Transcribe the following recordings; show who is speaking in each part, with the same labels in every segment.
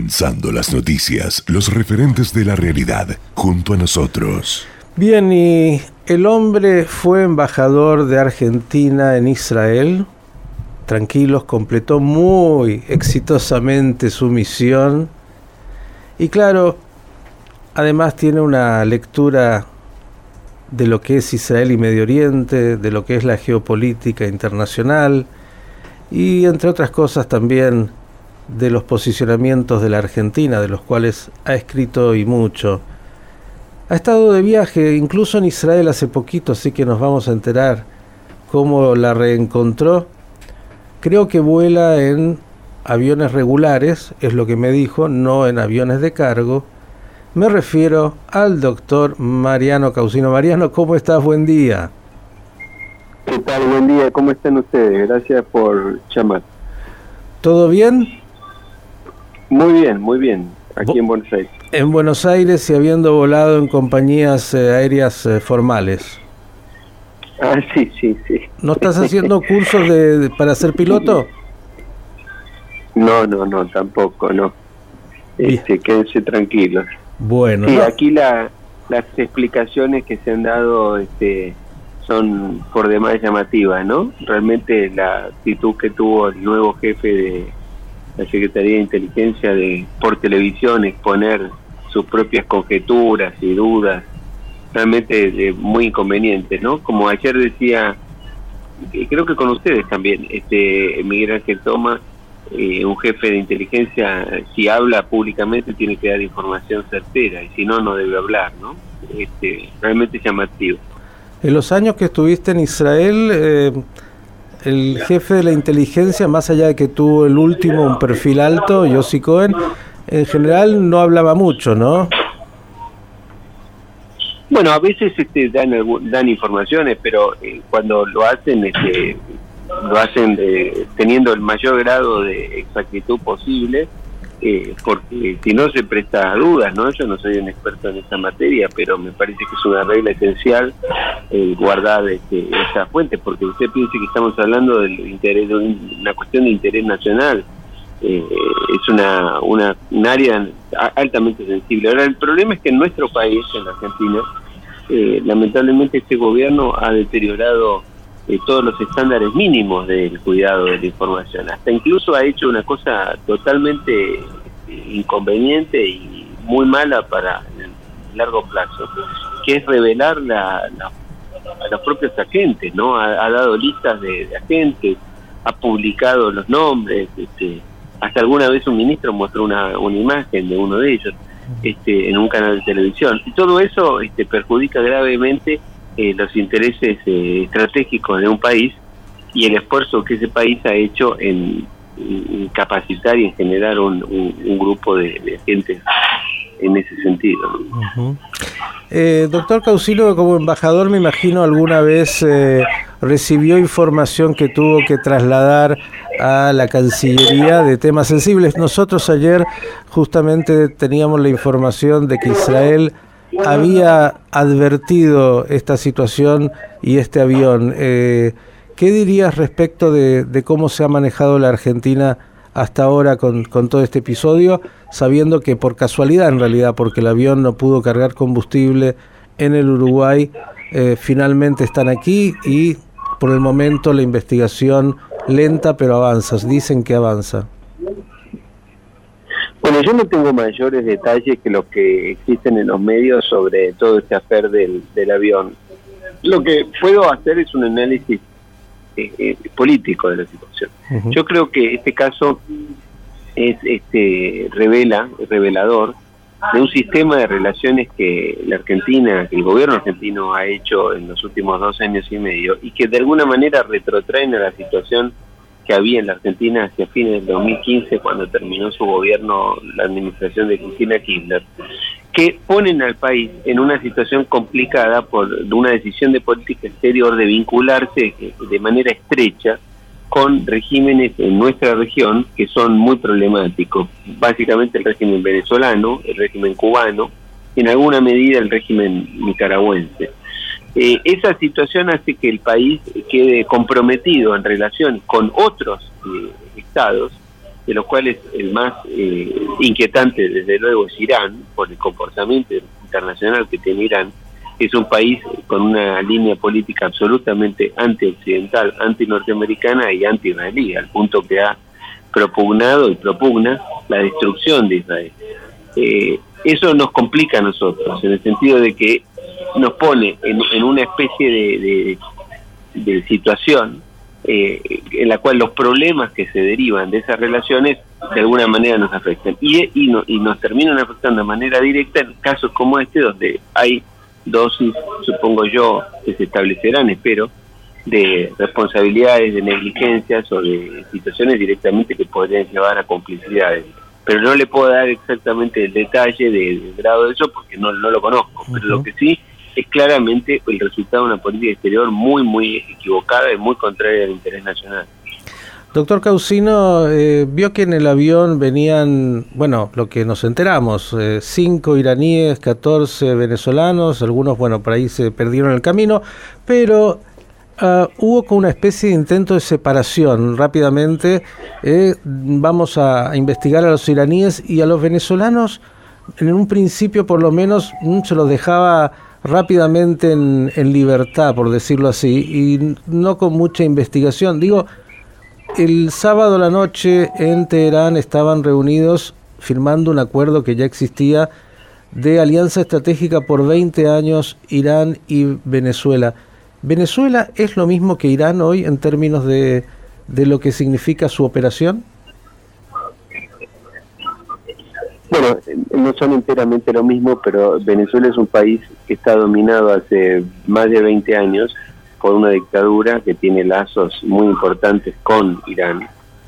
Speaker 1: Condensando las noticias, los referentes de la realidad, junto a nosotros.
Speaker 2: Bien, y el hombre fue embajador de Argentina en Israel. Tranquilos, completó muy exitosamente su misión. Y claro, además tiene una lectura de lo que es Israel y Medio Oriente, de lo que es la geopolítica internacional y entre otras cosas también de los posicionamientos de la Argentina, de los cuales ha escrito y mucho. Ha estado de viaje, incluso en Israel hace poquito, así que nos vamos a enterar cómo la reencontró. Creo que vuela en aviones regulares, es lo que me dijo, no en aviones de cargo. Me refiero al doctor Mariano Causino. Mariano, ¿cómo estás? Buen día.
Speaker 3: ¿Qué tal? Buen día. ¿Cómo están ustedes? Gracias por llamar.
Speaker 2: ¿Todo bien?
Speaker 3: Muy bien. Aquí en Buenos Aires.
Speaker 2: En Buenos Aires y habiendo volado en compañías aéreas formales.
Speaker 3: Ah, sí.
Speaker 2: ¿No estás haciendo cursos para ser piloto?
Speaker 3: No, tampoco, no. Quédense tranquilos.
Speaker 2: Bueno.
Speaker 3: Sí, aquí las explicaciones que se han dado son por demás llamativas, ¿no? Realmente la actitud que tuvo el nuevo jefe de la Secretaría de Inteligencia de por televisión exponer sus propias conjeturas y dudas, realmente muy inconveniente, ¿no? Como ayer decía, creo que con ustedes también, Miguel Ángel Tomás, un jefe de inteligencia, si habla públicamente tiene que dar información certera y si no, no debe hablar, ¿no? Realmente llamativo.
Speaker 2: En los años que estuviste en Israel, el jefe de la inteligencia, más allá de que tuvo el último un perfil alto, Yossi Cohen, en general no hablaba mucho, ¿no?
Speaker 3: Bueno, a veces dan informaciones, pero cuando lo hacen teniendo el mayor grado de exactitud posible, porque si no se presta a dudas, ¿no? Yo no soy un experto en esta materia, pero me parece que es una regla esencial guardar esa fuente, porque usted piense que estamos hablando del interés, de una cuestión de interés nacional. Es un área altamente sensible. Ahora, el problema es que en nuestro país, en la Argentina, lamentablemente este gobierno ha deteriorado todos los estándares mínimos del cuidado de la información. Hasta incluso ha hecho una cosa totalmente inconveniente y muy mala para el largo plazo, que es revelar a los propios agentes, ¿no? Ha dado listas de agentes, ha publicado los nombres, hasta alguna vez un ministro mostró una imagen de uno de ellos en un canal de televisión. Y todo eso perjudica gravemente los intereses estratégicos de un país y el esfuerzo que ese país ha hecho en capacitar y en generar un grupo de gente en ese sentido.
Speaker 2: Uh-huh. Doctor Causino, como embajador, me imagino alguna vez recibió información que tuvo que trasladar a la Cancillería de temas sensibles. Nosotros ayer justamente teníamos la información de que Israel había advertido esta situación y este avión. ¿Qué dirías respecto de cómo se ha manejado la Argentina hasta ahora con todo este episodio, sabiendo que por casualidad en realidad, porque el avión no pudo cargar combustible en el Uruguay, finalmente están aquí y por el momento la investigación lenta pero avanza, dicen que avanza?
Speaker 3: Bueno, yo no tengo mayores detalles que los que existen en los medios sobre todo este afer del avión. Lo que puedo hacer es un análisis político de la situación. Uh-huh. Yo creo que este caso es revelador de un sistema de relaciones que la Argentina, que el gobierno argentino ha hecho en los últimos 2 años y medio y que de alguna manera retrotraen a la situación que había en la Argentina hacia fines del 2015, cuando terminó su gobierno, la administración de Cristina Kirchner, que ponen al país en una situación complicada por una decisión de política exterior de vincularse de manera estrecha con regímenes en nuestra región que son muy problemáticos, básicamente el régimen venezolano, el régimen cubano, y en alguna medida el régimen nicaragüense. Esa situación hace que el país quede comprometido en relación con otros estados de los cuales el más inquietante desde luego es Irán, por el comportamiento internacional que tiene Irán. Es un país con una línea política absolutamente antioccidental, antinorteamericana y anti-israelí, al punto que ha propugnado y propugna la destrucción de Israel. Eso nos complica a nosotros, en el sentido de que nos pone en una especie de situación en la cual los problemas que se derivan de esas relaciones de alguna manera nos afectan y nos terminan afectando de manera directa en casos como este, donde hay dosis, supongo yo, que se establecerán, espero, de responsabilidades, de negligencias o de situaciones directamente que podrían llevar a complicidades. Pero no le puedo dar exactamente el detalle del grado de eso porque no lo conozco. Pero lo que sí es claramente el resultado de una política exterior muy, muy equivocada y muy contraria al interés nacional.
Speaker 2: Doctor Causino, vio que en el avión venían, bueno, lo que nos enteramos, 5 iraníes, 14 venezolanos, algunos, bueno, por ahí se perdieron el camino, pero hubo como una especie de intento de separación rápidamente. Vamos a investigar a los iraníes y a los venezolanos, en un principio por lo menos se los dejaba rápidamente en libertad, por decirlo así, y no con mucha investigación. Digo, el sábado a la noche en Teherán estaban reunidos firmando un acuerdo que ya existía de alianza estratégica por 20 años, Irán y Venezuela. ¿Venezuela es lo mismo que Irán hoy en términos de lo que significa su operación?
Speaker 3: Bueno, no son enteramente lo mismo, pero Venezuela es un país que está dominado hace más de 20 años por una dictadura que tiene lazos muy importantes con Irán.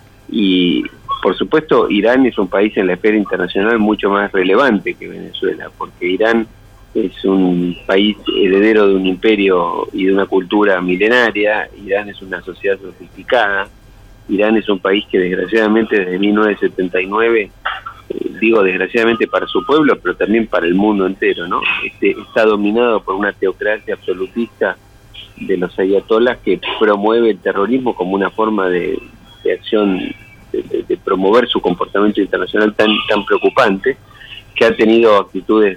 Speaker 3: Y, por supuesto, Irán es un país en la esfera internacional mucho más relevante que Venezuela, porque Irán es un país heredero de un imperio y de una cultura milenaria. Irán es una sociedad sofisticada. Irán es un país que, desgraciadamente, desde 1979... digo desgraciadamente para su pueblo, pero también para el mundo entero, ¿no? Está dominado por una teocracia absolutista de los ayatolás que promueve el terrorismo como una forma de acción, de promover su comportamiento internacional tan preocupante, que ha tenido actitudes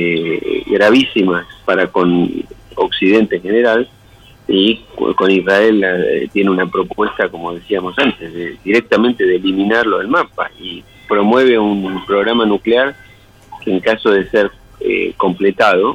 Speaker 3: gravísimas para con Occidente en general, y con Israel tiene una propuesta, como decíamos antes, directamente de eliminarlo del mapa, y promueve un programa nuclear que, en caso de ser completado,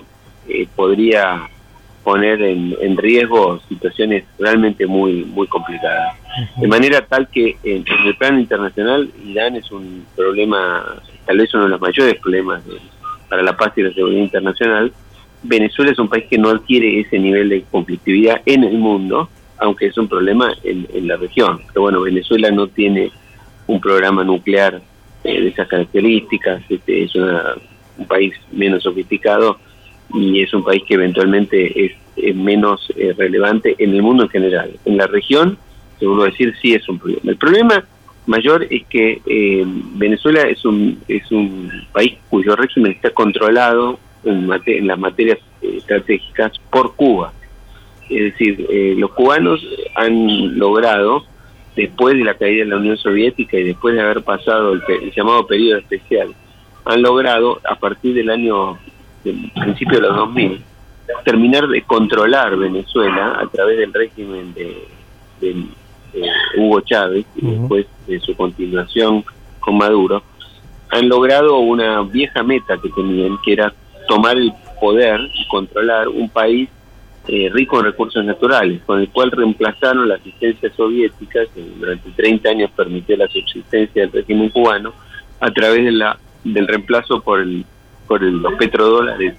Speaker 3: podría poner en riesgo situaciones realmente muy muy complicadas. De manera tal que en el plano internacional Irán es un problema, tal vez uno de los mayores problemas para la paz y la seguridad internacional. Venezuela es un país que no adquiere ese nivel de conflictividad en el mundo, aunque es un problema en la región. Pero bueno, Venezuela no tiene un programa nuclear de esas características, es un país menos sofisticado y es un país que eventualmente es menos relevante en el mundo en general. En la región, seguro decir, sí es un problema. El problema mayor es que Venezuela es un país cuyo régimen está controlado en las materias estratégicas por Cuba. Es decir, los cubanos han logrado, después de la caída de la Unión Soviética y después de haber pasado el llamado periodo especial, han logrado, a partir del principio de los 2000, terminar de controlar Venezuela a través del régimen de Hugo Chávez, y después de su continuación con Maduro. Han logrado una vieja meta que tenían, que era tomar el poder y controlar un país rico en recursos naturales, con el cual reemplazaron la asistencia soviética, que durante 30 años permitió la subsistencia del régimen cubano, a través del reemplazo por los petrodólares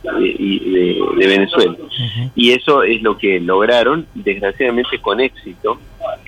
Speaker 3: de Venezuela. Y eso es lo que lograron, desgraciadamente con éxito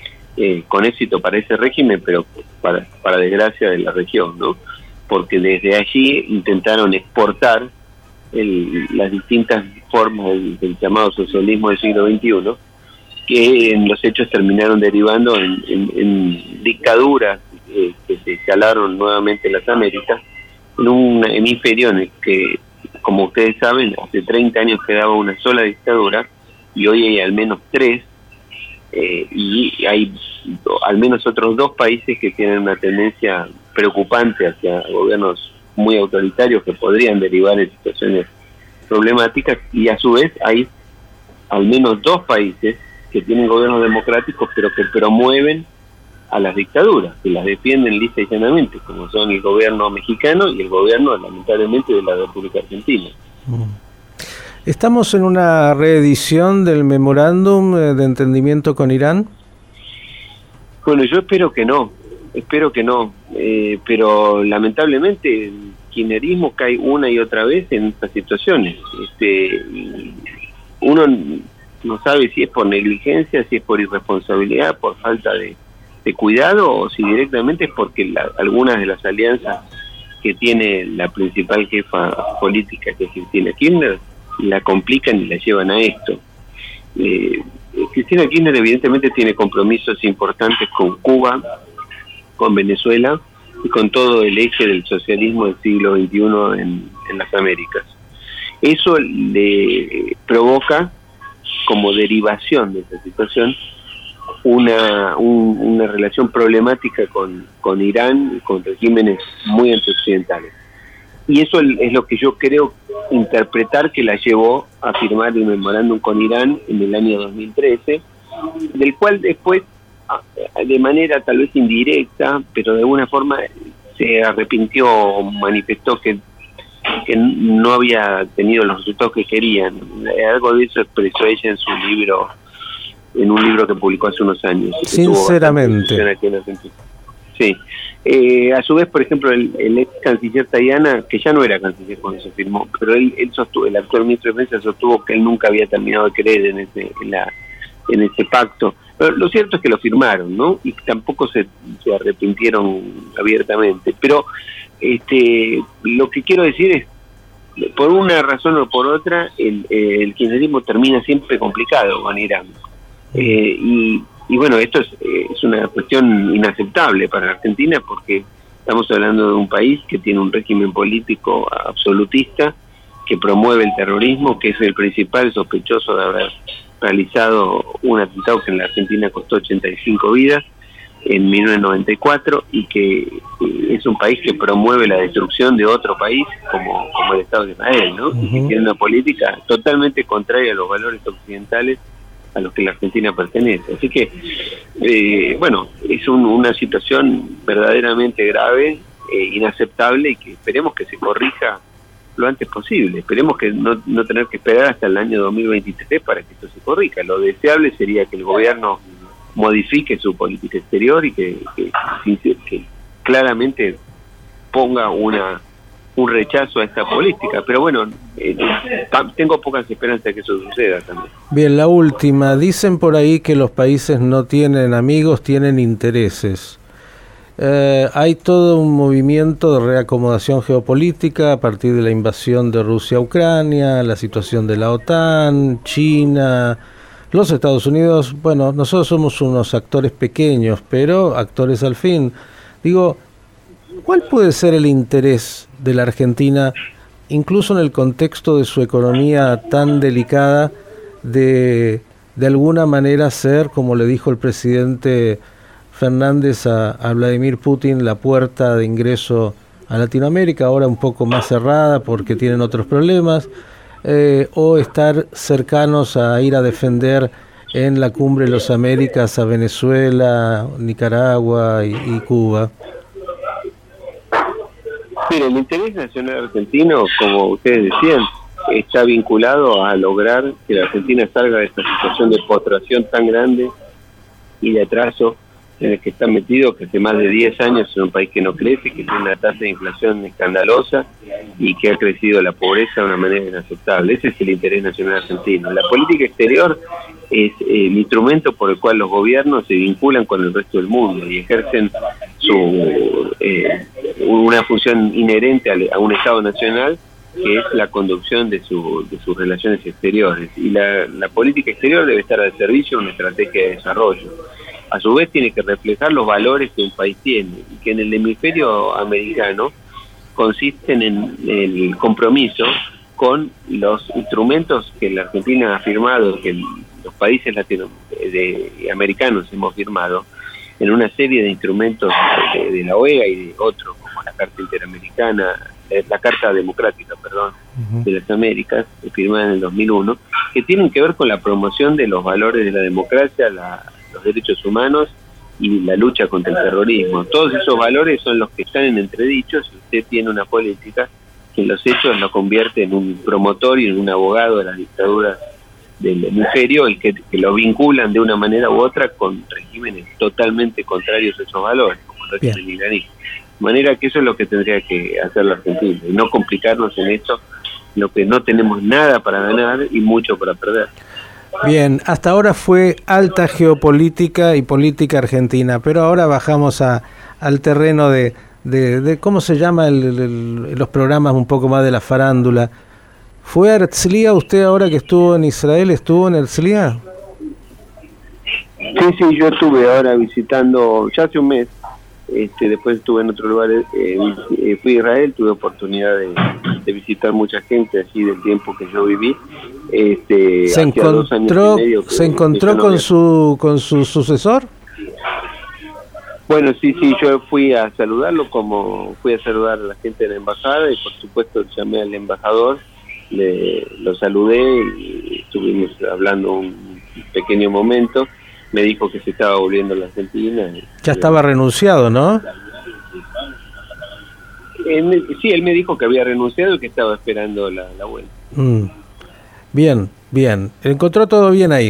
Speaker 3: para ese régimen, pero para desgracia de la región, ¿no? Porque desde allí intentaron exportar las distintas formas del llamado socialismo del siglo XXI, que en los hechos terminaron derivando en dictaduras que se instalaron nuevamente en las Américas, en un hemisferio en el que, como ustedes saben, hace 30 años quedaba una sola dictadura y hoy hay al menos 3 y hay al menos otros 2 países que tienen una tendencia preocupante hacia gobiernos muy autoritarios que podrían derivar en situaciones problemáticas, y a su vez hay al menos 2 países que tienen gobiernos democráticos pero que promueven a las dictaduras, que las defienden lisa y llanamente, como son el gobierno mexicano y el gobierno, lamentablemente, de la República Argentina.
Speaker 2: ¿Estamos en una reedición del memorándum de entendimiento con Irán?
Speaker 3: Bueno, yo espero que no, pero lamentablemente el kirchnerismo cae una y otra vez en estas situaciones. Uno no sabe si es por negligencia, si es por irresponsabilidad, por falta de cuidado, o si directamente es porque algunas de las alianzas que tiene la principal jefa política, que es Cristina Kirchner, la complican y la llevan a esto. Cristina Kirchner evidentemente tiene compromisos importantes con Cuba, con Venezuela y con todo el eje del socialismo del siglo XXI en las Américas. Eso le provoca, como derivación de esta situación, una relación problemática con Irán y con regímenes muy antioccidentales. Y eso es lo que yo creo interpretar que la llevó a firmar el memorándum con Irán en el año 2013, del cual después, de manera tal vez indirecta, pero de alguna forma se arrepintió o manifestó que no había tenido los resultados que querían. Algo de eso expresó ella en su libro, en un libro que publicó hace unos años.
Speaker 2: Sinceramente.
Speaker 3: Sí. A su vez, por ejemplo, el ex canciller Tajani, que ya no era canciller cuando se firmó, pero él sostuvo, el actual ministro de Defensa sostuvo que él nunca había terminado de creer en ese pacto. Pero lo cierto es que lo firmaron, ¿no? Y tampoco se arrepintieron abiertamente. Pero lo que quiero decir es, por una razón o por otra, el kirchnerismo termina siempre complicado con Irán. Y bueno, esto es una cuestión inaceptable para la Argentina, porque estamos hablando de un país que tiene un régimen político absolutista, que promueve el terrorismo, que es el principal sospechoso de haber realizado un atentado que en la Argentina costó 85 vidas en 1994, y que es un país que promueve la destrucción de otro país como el Estado de Israel, ¿no? Y que tiene una política totalmente contraria a los valores occidentales a los que la Argentina pertenece. Así que, bueno, es una situación verdaderamente grave, inaceptable, y que esperemos que se corrija lo antes posible. Esperemos que no tener que esperar hasta el año 2023 para que esto se corrija. Lo deseable sería que el gobierno modifique su política exterior y que claramente ponga un rechazo a esta política, pero bueno, tengo pocas esperanzas de que eso suceda también.
Speaker 2: Bien, la última. Dicen por ahí que los países no tienen amigos, tienen intereses. Hay todo un movimiento de reacomodación geopolítica a partir de la invasión de Rusia a Ucrania, la situación de la OTAN, China, los Estados Unidos. Bueno, nosotros somos unos actores pequeños, pero actores al fin. Digo, ¿cuál puede ser el interés de la Argentina, incluso en el contexto de su economía tan delicada, de alguna manera ser, como le dijo el presidente Fernández a Vladimir Putin, la puerta de ingreso a Latinoamérica, ahora un poco más cerrada porque tienen otros problemas, o estar cercanos a ir a defender en la Cumbre de las Américas a Venezuela, Nicaragua y Cuba?
Speaker 3: Mira, el interés nacional argentino, como ustedes decían, está vinculado a lograr que la Argentina salga de esta situación de postración tan grande y de atraso en el que está metido, que hace más de 10 años es un país que no crece, que tiene una tasa de inflación escandalosa y que ha crecido la pobreza de una manera inaceptable. Ese es el interés nacional argentino. La política exterior es el instrumento por el cual los gobiernos se vinculan con el resto del mundo y ejercen una función inherente a un Estado nacional, que es la conducción de sus relaciones exteriores. Y la política exterior debe estar al servicio de una estrategia de desarrollo. A su vez tiene que reflejar los valores que un país tiene, y que en el hemisferio americano consisten en el compromiso con los instrumentos que la Argentina ha firmado, que los países americanos hemos firmado en una serie de instrumentos de la OEA y de otros, como la Carta Interamericana, la Carta Democrática, perdón, de las Américas, firmada en el 2001, que tienen que ver con la promoción de los valores de la democracia, los derechos humanos y la lucha contra el terrorismo. Todos esos valores son los que están en entredicho si usted tiene una política que en los hechos lo convierte en un promotor y en un abogado de la dictadura del hemisferio, el que lo vinculan de una manera u otra con regímenes totalmente contrarios a esos valores, como el régimen iraní. De manera que eso es lo que tendría que hacer la Argentina, y no complicarnos en esto, lo que no tenemos nada para ganar y mucho para perder.
Speaker 2: Bien, hasta ahora fue alta geopolítica y política argentina, pero ahora bajamos al terreno de ¿cómo se llama los programas un poco más de la farándula? ¿Fue a Herzliya usted ahora que estuvo en Israel? ¿Estuvo en Herzliya?
Speaker 3: Sí, yo estuve ahora visitando, ya hace un mes, después estuve en otro lugar, fui a Israel, tuve oportunidad de visitar mucha gente así del tiempo que yo viví.
Speaker 2: ¿Se encontró con su sucesor?
Speaker 3: Bueno, sí, yo fui a saludarlo, como fui a saludar a la gente de la embajada, y por supuesto llamé al embajador, lo saludé y estuvimos hablando un pequeño momento. Me dijo que se estaba volviendo a la Argentina.
Speaker 2: Ya estaba renunciado, ¿no?
Speaker 3: Sí, él me dijo que había renunciado y que estaba esperando la vuelta.
Speaker 2: Bien. ¿Encontró todo bien ahí?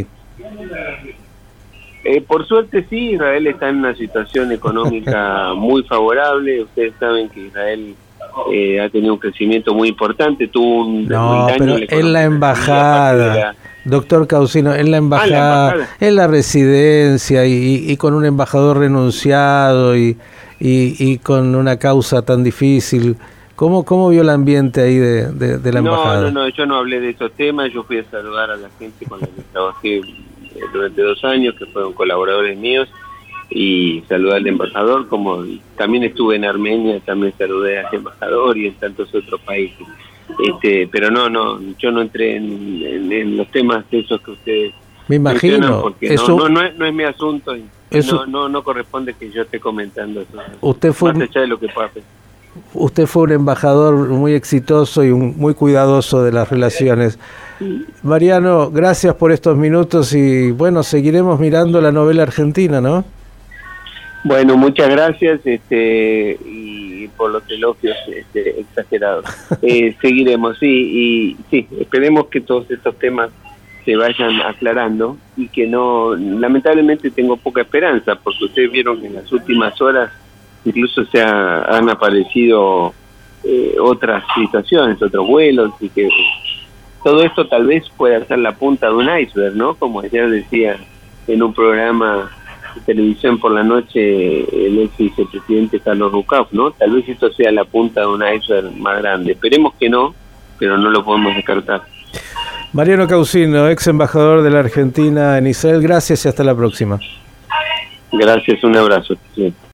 Speaker 3: Por suerte sí, Israel está en una situación económica muy favorable. Ustedes saben que Israel ha tenido un crecimiento muy importante. Tuvo un
Speaker 2: pero en la embajada, doctor Causino, en la embajada, en la residencia y con un embajador renunciado y con una causa tan difícil. ¿Cómo vio el ambiente ahí de la embajada?
Speaker 3: No, yo no hablé de esos temas. Yo fui a saludar a la gente con la que trabajé durante 2 años, que fueron colaboradores míos, y saludar al embajador. Como también estuve en Armenia, también saludé al embajador, y en tantos otros países. Pero yo no entré en los temas esos que ustedes
Speaker 2: me imagino,
Speaker 3: porque no es mi asunto, y no corresponde que yo esté comentando eso.
Speaker 2: Usted fue
Speaker 3: más allá de lo que pueda hacer.
Speaker 2: Usted fue un embajador muy exitoso y muy cuidadoso de las relaciones. Mariano, gracias por estos minutos y bueno, seguiremos mirando la novela argentina, ¿no?
Speaker 3: Bueno, muchas gracias y por los elogios exagerados. Seguiremos, sí, esperemos que todos estos temas se vayan aclarando y que no, lamentablemente tengo poca esperanza, porque ustedes vieron que en las últimas horas incluso han aparecido otras situaciones, otros vuelos, y que todo esto tal vez pueda ser la punta de un iceberg, ¿no? Como ayer decía en un programa de televisión por la noche el ex vicepresidente Carlos Rucauf, ¿no? Tal vez esto sea la punta de un iceberg más grande. Esperemos que no, pero no lo podemos descartar.
Speaker 2: Mariano Causino, ex embajador de la Argentina en Israel, gracias y hasta la próxima.
Speaker 3: Gracias, un abrazo. Sí.